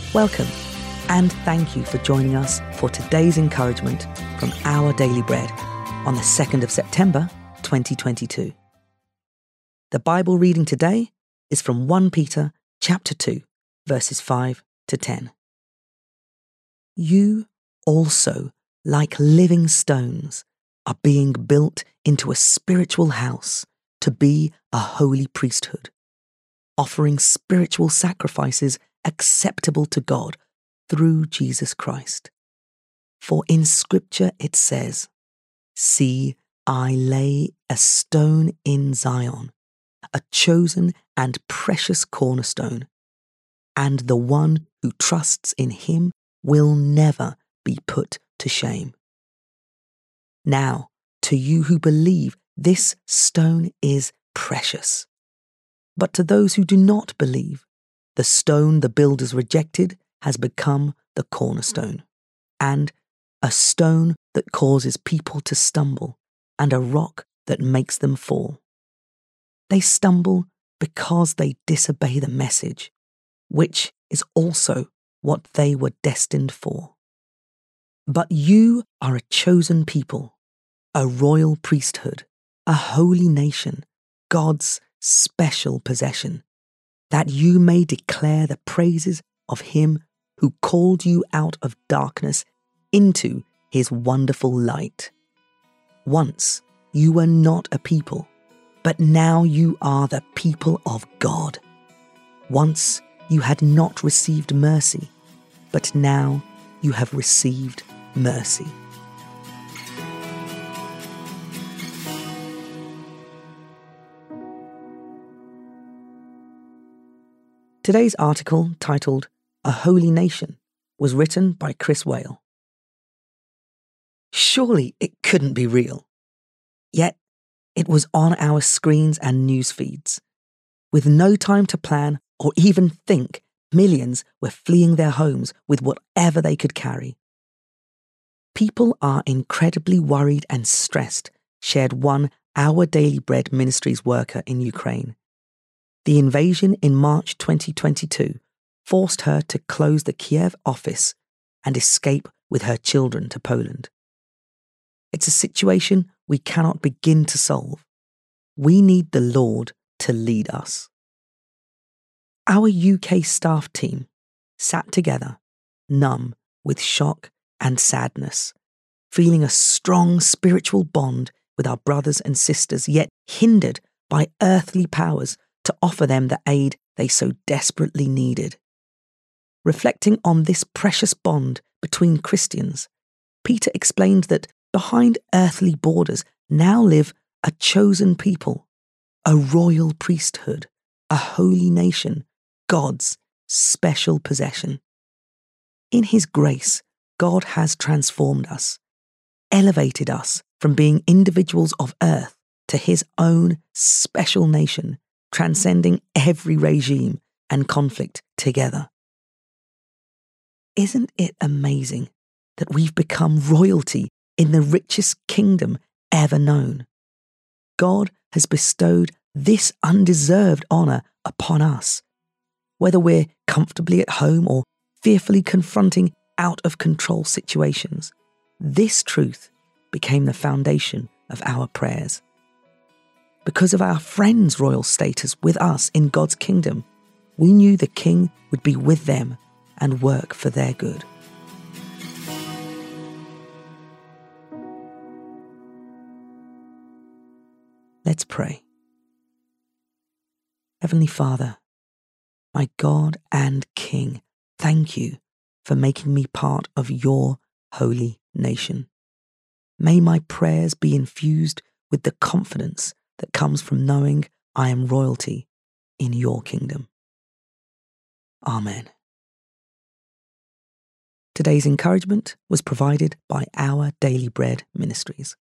Welcome, and thank you for joining us for today's encouragement from Our Daily Bread on the 2nd of September, 2022. The Bible reading today is from 1 Peter chapter 2, verses 5 to 10. You also, like living stones, are being built into a spiritual house to be a holy priesthood, offering spiritual sacrifices acceptable to God through Jesus Christ. For in Scripture it says, "See, I lay a stone in Zion, a chosen and precious cornerstone, and the one who trusts in him will never be put to shame." Now, to you who believe, this stone is precious. But to those who do not believe, the stone the builders rejected has become the cornerstone, and a stone that causes people to stumble, and a rock that makes them fall. They stumble because they disobey the message, which is also what they were destined for. But you are a chosen people, a royal priesthood, a holy nation, God's special possession, that you may declare the praises of him who called you out of darkness into his wonderful light. Once you were not a people, but now you are the people of God. Once you had not received mercy, but now you have received mercy. Today's article, titled "A Holy Nation," was written by Chris Whale. Surely it couldn't be real. Yet it was on our screens and news feeds. With no time to plan or even think, millions were fleeing their homes with whatever they could carry. People are incredibly worried and stressed, shared one Our Daily Bread Ministries worker in Ukraine. The invasion in March 2022 forced her to close the Kiev office and escape with her children to Poland. It's a situation we cannot begin to solve. We need the Lord to lead us. Our UK staff team sat together, numb with shock and sadness, feeling a strong spiritual bond with our brothers and sisters, yet hindered by earthly powers to offer them the aid they so desperately needed. Reflecting on this precious bond between Christians, Peter explained that behind earthly borders now live a chosen people, a royal priesthood, a holy nation, God's special possession. In his grace, God has transformed us, elevated us from being individuals of earth to his own special nation, transcending every regime and conflict together. Isn't it amazing that we've become royalty in the richest kingdom ever known? God has bestowed this undeserved honour upon us. Whether we're comfortably at home or fearfully confronting out-of-control situations, this truth became the foundation of our prayers. Because of our friends' royal status with us in God's kingdom, we knew the King would be with them and work for their good. Let's pray. Heavenly Father, my God and King, thank you for making me part of your holy nation. May my prayers be infused with the confidence that comes from knowing I am royalty in your kingdom. Amen. Today's encouragement was provided by Our Daily Bread Ministries.